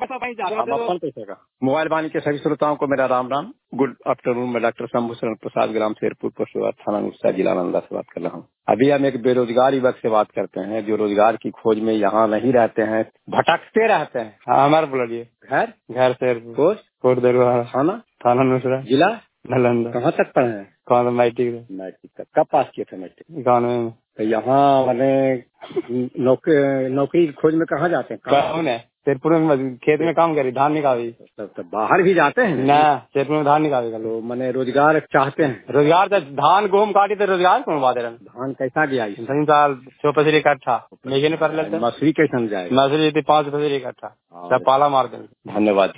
पैसे का मोबाइल वाणी के सभी श्रोताओं को मेरा राम राम। Good afternoon. मैं डॉक्टर शंभू शरण प्रसाद, ग्राम शेरपुर, पोस्ट थाना नुस्खा, जिला नालंदा से बात कर रहा हूँ। अभी हम एक बेरोजगार युवक से बात करते हैं जो रोजगार की खोज में यहाँ नहीं रहते हैं, भटकते रहते हैं। हाँ, हमारे बोलिए। घर शेरपुर, पोस्ट कोट दरबार, थाना नुस्खा, जिला नालंदा। कहाँ तक पढ़े हैं? कौन मैट्रिक तक। कब पास किए थे मैट्रिक? 91 में। तो यहाँ मैंने नौकरी खोज में कहाँ जाते हैं? कौन है? शेरपुर में खेत में काम करी, धान निकाली। तो बाहर भी जाते हैं ना, शेरपुर में धान निकाली। तो मैंने रोजगार चाहते हैं। रोजगार तो धान गेहूं काटी तो रोजगार कौन बात है? धान कैसा गया? 3 साल 6 पसरी इकट्ठा लेकिन कर लेते। मसूरी कैसा जाएगा? मसूरी 5 पसरी इकट्ठा, सब पाला मार देंगे। धन्यवाद।